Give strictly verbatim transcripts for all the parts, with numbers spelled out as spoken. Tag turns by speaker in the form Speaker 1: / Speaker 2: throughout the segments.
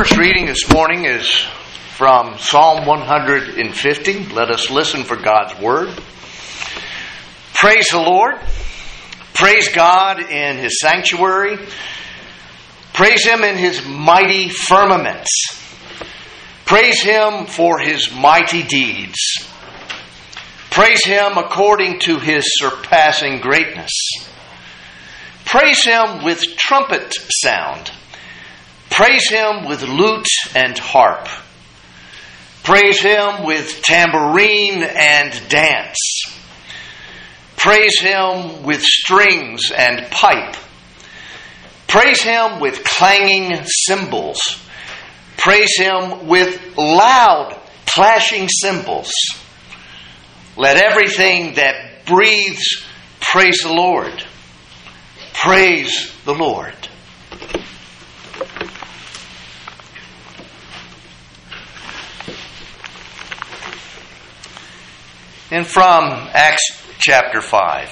Speaker 1: first reading this morning is from Psalm one hundred fifty. Let us listen for God's Word. Praise the Lord. Praise God in His sanctuary. Praise Him in His mighty firmaments. Praise Him for His mighty deeds. Praise Him according to His surpassing greatness. Praise Him with trumpet sound. Praise Him with lute and harp. Praise Him with tambourine and dance. Praise Him with strings and pipe. Praise Him with clanging cymbals. Praise Him with loud clashing cymbals. Let everything that breathes praise the Lord. Praise the Lord. And from Acts chapter five.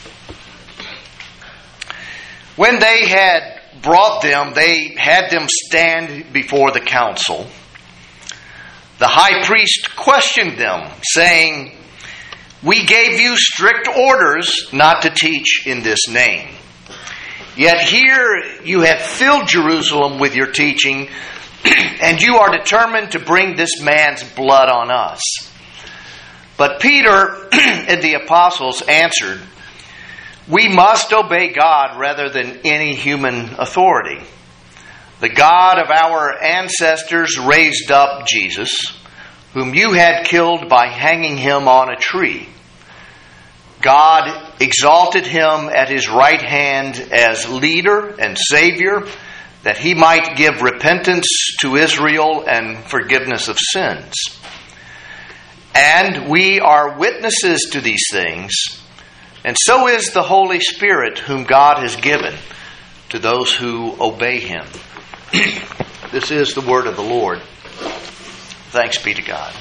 Speaker 1: When they had brought them, they had them stand before the council. The high priest questioned them, saying, "We gave you strict orders not to teach in this name. Yet here you have filled Jerusalem with your teaching, and you are determined to bring this man's blood on us." But Peter and the apostles answered, "We must obey God rather than any human authority. The God of our ancestors raised up Jesus, whom you had killed by hanging him on a tree. God exalted him at his right hand as leader and Savior, that he might give repentance to Israel and forgiveness of sins. And we are witnesses to these things, and so is the Holy Spirit whom God has given to those who obey Him." This is the word of the Lord. Thanks be to God.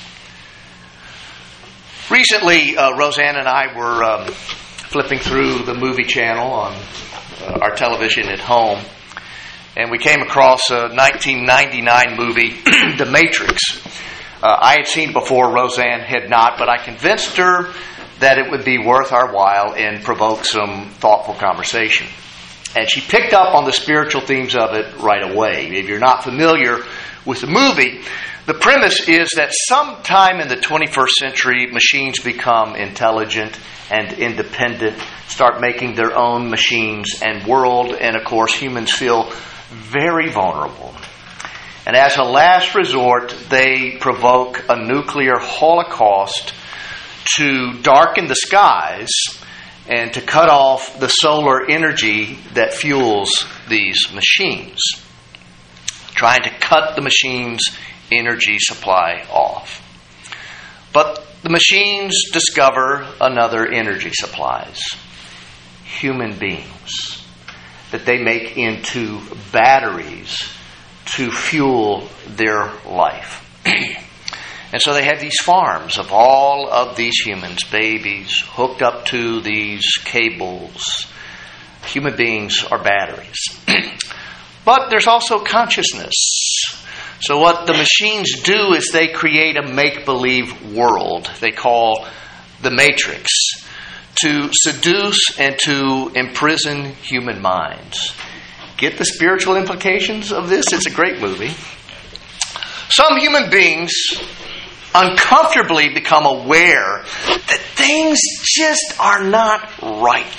Speaker 1: Recently, uh, Roseanne and I were um, flipping through the movie channel on uh, our television at home, and we came across a nineteen ninety-nine movie, The Matrix. Uh, I had seen it before, Roseanne had not, but I convinced her that it would be worth our while and provoke some thoughtful conversation. And she picked up on the spiritual themes of it right away. If you're not familiar with the movie, the premise is that sometime in the twenty-first century, machines become intelligent and independent, start making their own machines and world, and of course humans feel very vulnerable. And as a last resort, they provoke a nuclear holocaust to darken the skies and to cut off the solar energy that fuels these machines, trying to cut the machine's energy supply off. But the machines discover another energy supplies, human beings, that they make into batteries to fuel their life. And so they had these farms of all of these humans, babies, hooked up to these cables. Human beings are batteries. But there's also consciousness. So what the machines do is they create a make-believe world they call the Matrix, to seduce and to imprison human minds. Get the spiritual implications of this? It's a great movie. Some human beings uncomfortably become aware that things just are not right.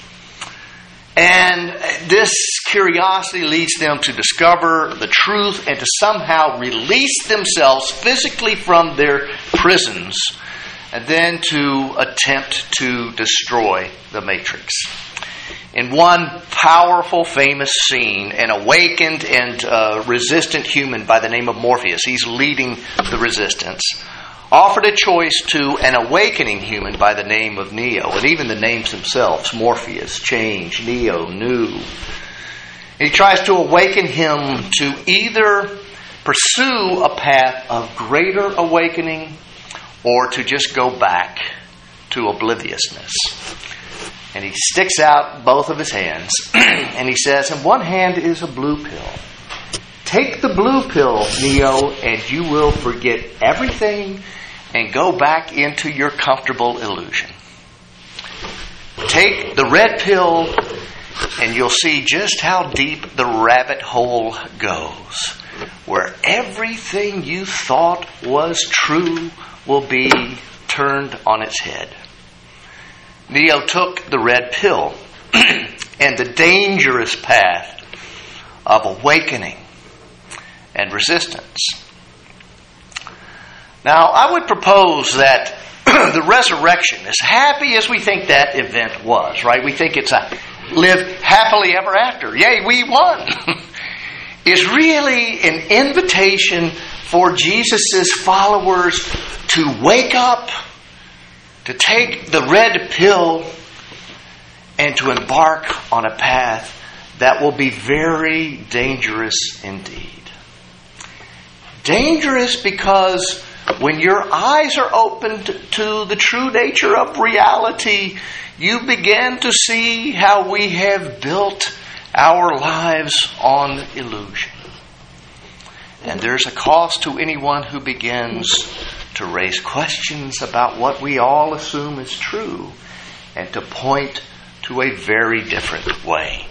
Speaker 1: And this curiosity leads them to discover the truth and to somehow release themselves physically from their prisons, and then to attempt to destroy the Matrix. In one powerful, famous scene, an awakened and uh, resistant human by the name of Morpheus, he's leading the resistance, offered a choice to an awakening human by the name of Neo. And even the names themselves, Morpheus, change, Neo, new. And he tries to awaken him to either pursue a path of greater awakening or to just go back to obliviousness. And he sticks out both of his hands, and he says, in one hand is a blue pill. Take the blue pill, Neo, and you will forget everything and go back into your comfortable illusion. Take the red pill and you'll see just how deep the rabbit hole goes, where everything you thought was true will be turned on its head. Neo took the red pill and the dangerous path of awakening and resistance. Now, I would propose that the resurrection, as happy as we think that event was, right? We think it's a live happily ever after. Yay, we won. Is really an invitation for Jesus' followers to wake up, to take the red pill, and to embark on a path that will be very dangerous indeed. Dangerous because when your eyes are opened to the true nature of reality, you begin to see how we have built our lives on illusion. And there's a cost to anyone who begins to raise questions about what we all assume is true and to point to a very different way.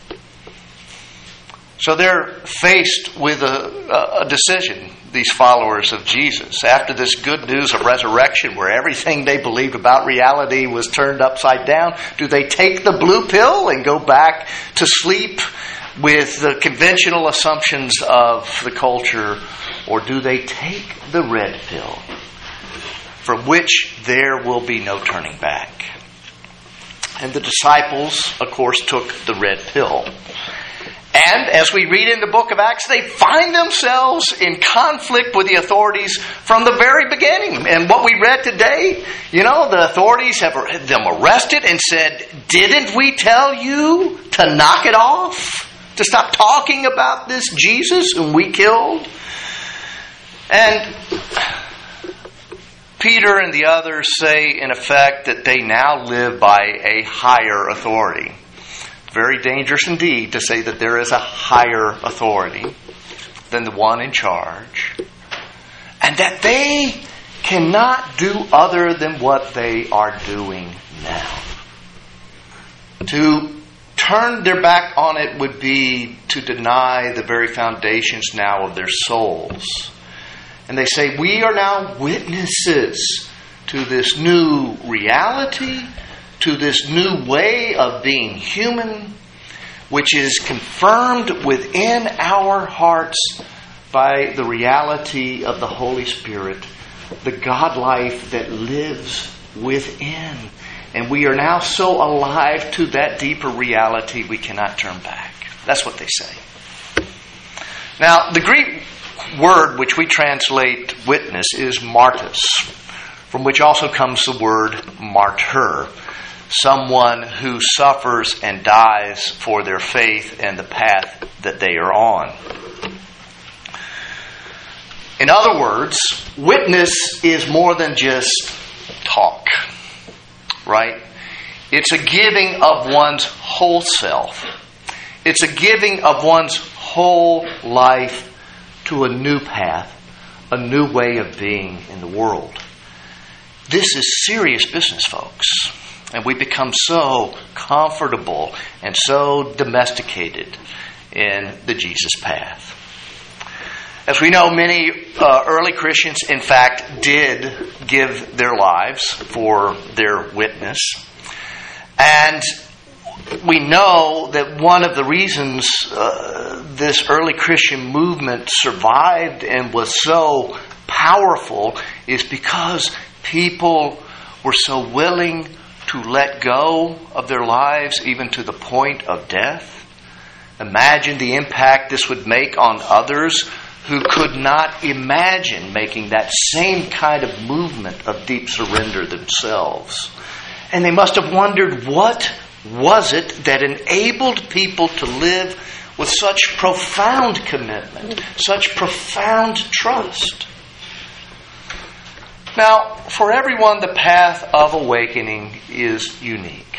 Speaker 1: So they're faced with a, a decision, these followers of Jesus. After this good news of resurrection, where everything they believed about reality was turned upside down, do they take the blue pill and go back to sleep with the conventional assumptions of the culture, or do they take the red pill, from which there will be no turning back? And the disciples, of course, took the red pill. And as we read in the book of Acts, they find themselves in conflict with the authorities from the very beginning. And what we read today, you know, the authorities have them arrested and said, "Didn't we tell you to knock it off? To stop talking about this Jesus whom we killed?" And Peter and the others say, in effect, that they now live by a higher authority. Very dangerous indeed to say that there is a higher authority than the one in charge, and that they cannot do other than what they are doing now. To turn their back on it would be to deny the very foundations now of their souls. And they say, we are now witnesses to this new reality, to this new way of being human, which is confirmed within our hearts by the reality of the Holy Spirit, the God life that lives within. And we are now so alive to that deeper reality we cannot turn back. That's what they say. Now, the Greek word which we translate witness is martys, from which also comes the word martyr. Someone who suffers and dies for their faith and the path that they are on. In other words, witness is more than just talk, right? It's a giving of one's whole self. It's a giving of one's whole life to a new path, a new way of being in the world. This is serious business, folks. And we become so comfortable and so domesticated in the Jesus path. As we know, many uh, early Christians, in fact, did give their lives for their witness. And we know that one of the reasons uh, this early Christian movement survived and was so powerful is because people were so willing to let go of their lives even to the point of death. Imagine the impact this would make on others who could not imagine making that same kind of movement of deep surrender themselves. And they must have wondered, what was it that enabled people to live with such profound commitment, such profound trust? Now, for everyone, the path of awakening is unique.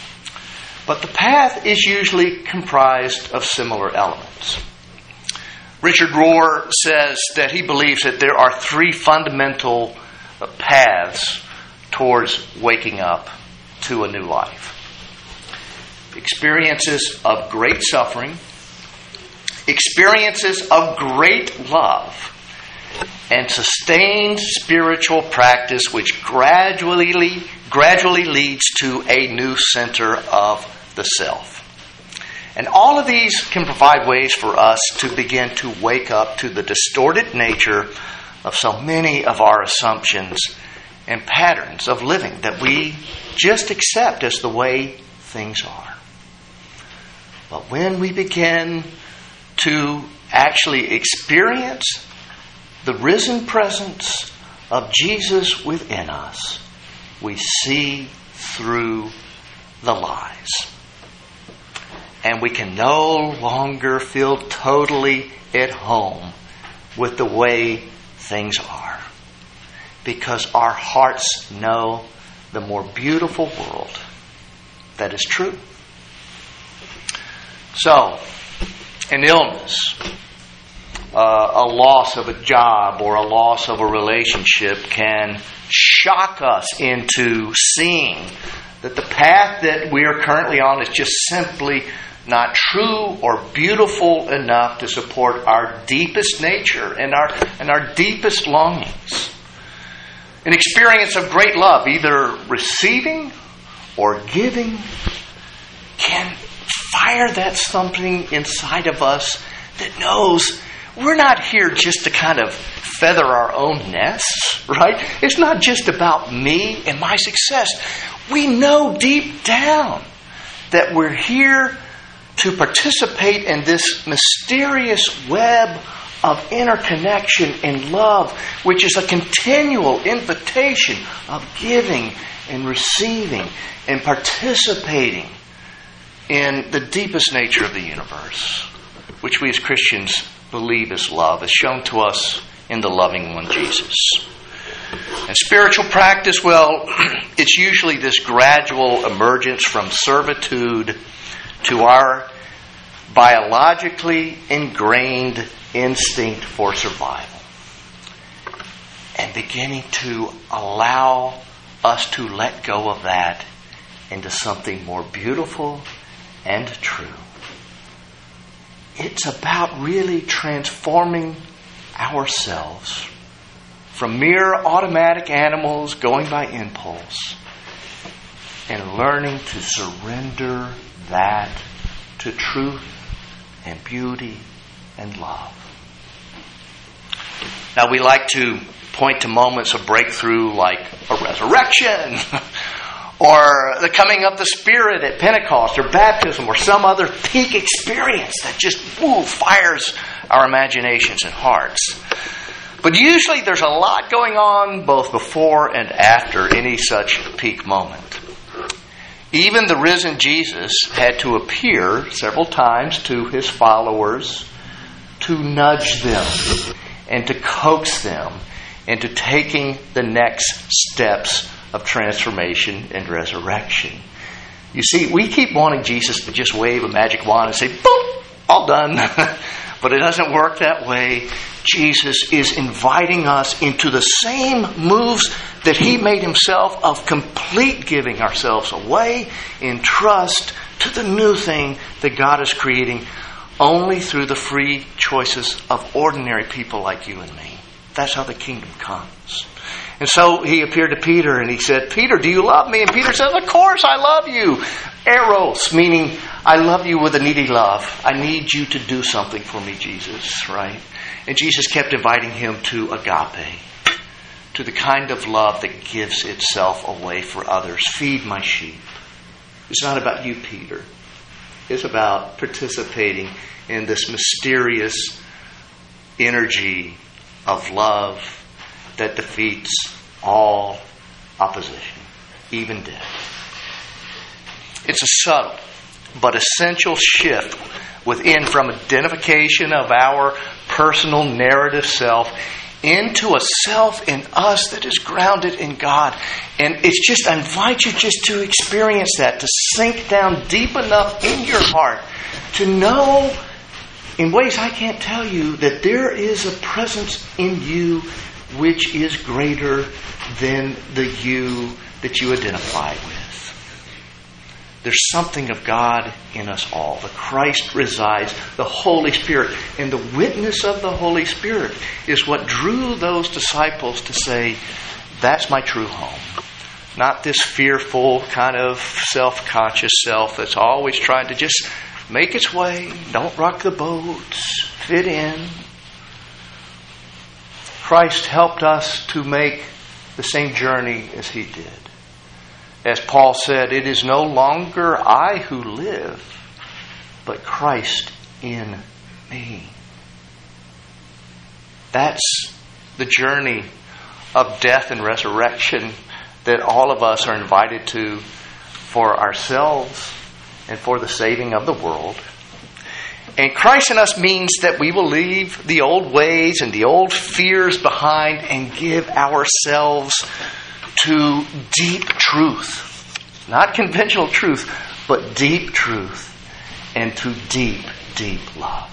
Speaker 1: But the path is usually comprised of similar elements. Richard Rohr says that he believes that there are three fundamental paths towards waking up to a new life. Experiences of great suffering, experiences of great love, and sustained spiritual practice which gradually, gradually leads to a new center of the self. And all of these can provide ways for us to begin to wake up to the distorted nature of so many of our assumptions and patterns of living that we just accept as the way things are. But when we begin to actually experience the risen presence of Jesus within us, we see through the lies. And we can no longer feel totally at home with the way things are, because our hearts know the more beautiful world that is true. So, an illness, uh, a loss of a job, or a loss of a relationship can shock us into seeing that the path that we are currently on is just simply not true or beautiful enough to support our deepest nature and our and our deepest longings. An experience of great love, either receiving or giving, can fire that something inside of us that knows we're not here just to kind of feather our own nests, right? It's not just about me and my success. We know deep down that we're here to participate in this mysterious web of interconnection and love, which is a continual invitation of giving and receiving and participating in the deepest nature of the universe, which we as Christians believe is love, is shown to us in the loving one, Jesus. And spiritual practice, well, it's usually this gradual emergence from servitude to our biologically ingrained instinct for survival, and beginning to allow us to let go of that into something more beautiful and true. It's about really transforming ourselves from mere automatic animals going by impulse and learning to surrender that to truth and beauty and love. Now, we like to point to moments of breakthrough like a resurrection or the coming of the Spirit at Pentecost or baptism or some other peak experience that just woo, fires our imaginations and hearts. But usually there's a lot going on both before and after any such peak moment. Even the risen Jesus had to appear several times to his followers to nudge them and to coax them into taking the next steps of transformation and resurrection. You see, we keep wanting Jesus to just wave a magic wand and say, boom, all done. But it doesn't work that way. Jesus is inviting us into the same moves that he made himself of complete giving ourselves away in trust to the new thing that God is creating only through the free choices of ordinary people like you and me. That's how the kingdom comes. And so he appeared to Peter and he said, Peter, do you love me? And Peter says, of course I love you. Eros, meaning I love you with a needy love. I need you to do something for me, Jesus, right? And Jesus kept inviting him to agape, to the kind of love that gives itself away for others. Feed my sheep. It's not about you, Peter. It's about participating in this mysterious energy of love that defeats all opposition, even death. It's a subtle but essential shift within from identification of our personal narrative self into a self in us that is grounded in God. And it's just, I invite you just to experience that, to sink down deep enough in your heart to know in ways I can't tell you, that there is a presence in you which is greater than the you that you identify with. There's something of God in us all. The Christ resides, the Holy Spirit. And the witness of the Holy Spirit is what drew those disciples to say, that's my true home. Not this fearful, kind of self-conscious self that's always trying to just make its way, don't rock the boat, fit in. Christ helped us to make the same journey as He did. As Paul said, it is no longer I who live, but Christ in me. That's the journey of death and resurrection that all of us are invited to for ourselves and for the saving of the world. And Christ in us means that we will leave the old ways and the old fears behind and give ourselves to deep truth. Not conventional truth, but deep truth. And to deep, deep love.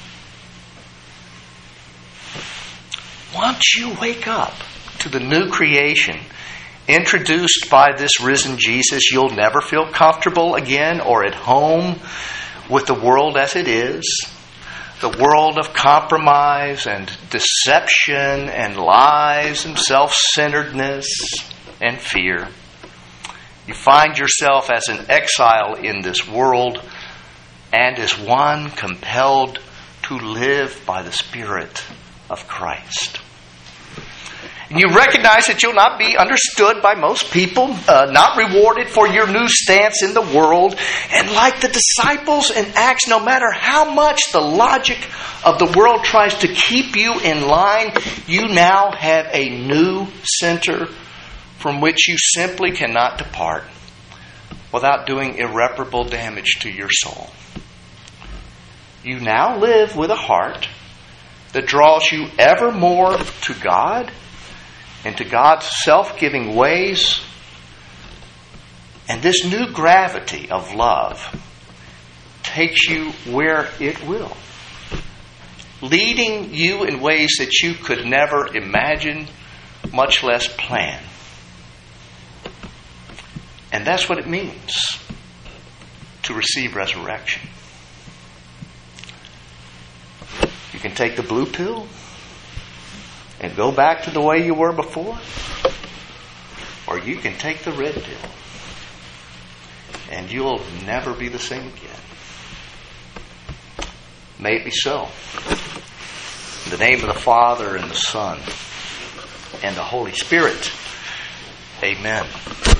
Speaker 1: Once you wake up to the new creation introduced by this risen Jesus, you'll never feel comfortable again or at home with the world as it is. The world of compromise and deception and lies and self-centeredness and fear. You find yourself as an exile in this world and as one compelled to live by the Spirit of Christ. And you recognize that you'll not be understood by most people, uh, not rewarded for your new stance in the world. And like the disciples in Acts, no matter how much the logic of the world tries to keep you in line, you now have a new center from which you simply cannot depart without doing irreparable damage to your soul. You now live with a heart that draws you ever more to God and to God's self-giving ways. And this new gravity of love takes you where it will, leading you in ways that you could never imagine, much less plan. And that's what it means to receive resurrection. You can take the blue pill and go back to the way you were before, or you can take the red pill and you'll never be the same again. May it be so. In the name of the Father and the Son and the Holy Spirit. Amen.